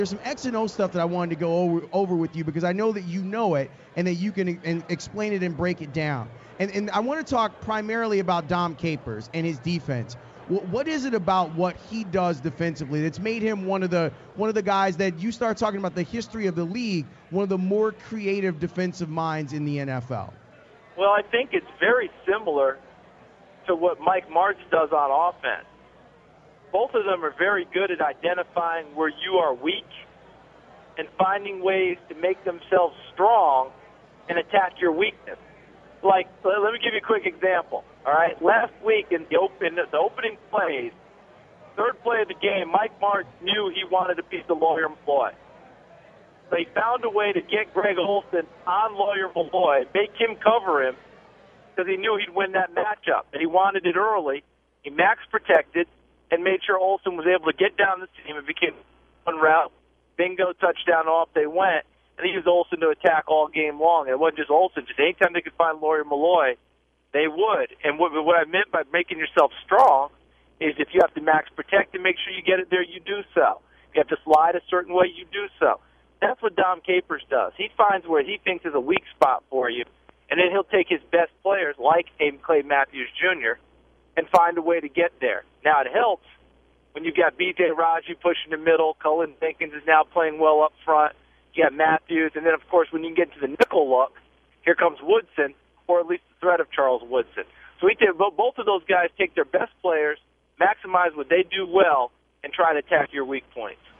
There's some X and O stuff that I wanted to go over with you because I know that you know it and that you can explain it and break it down. And I want to talk primarily about Dom Capers and his defense. What is it about what he does defensively that's made him one of the guys that you start talking about the history of the league, one of the more creative defensive minds in the NFL? Well, I think it's very similar to what Mike Martz does on offense. Both of them are very good at identifying where you are weak and finding ways to make themselves strong and attack your weakness. Like, let me give you a quick example. All right, last week in the opening plays, third play of the game, Mike Martz knew he wanted to beat the Lawyer Milloy. So he found a way to get Greg Olsen on Lawyer Milloy, make him cover him, because he knew he'd win that matchup. And he wanted it early. He max protected and made sure Olsen was able to get down the seam. It became one route, bingo, touchdown, off they went. And he used Olsen to attack all game long. And it wasn't just Olsen. Just anytime they could find Lawyer Milloy, they would. And what I meant by making yourself strong is if you have to max protect and make sure you get it there, you do so. If you have to slide a certain way, you do so. That's what Dom Capers does. He finds where he thinks is a weak spot for you, and then he'll take his best players, like Clay Matthews Jr., and find a way to get there. Now, it helps when you've got B.J. Raji pushing the middle, Cullen Jenkins is now playing well up front, you got Matthews, and then, of course, when you get to the nickel look, here comes Woodson, or at least the threat of Charles Woodson. So both of those guys take their best players, maximize what they do well, and try to attack your weak points.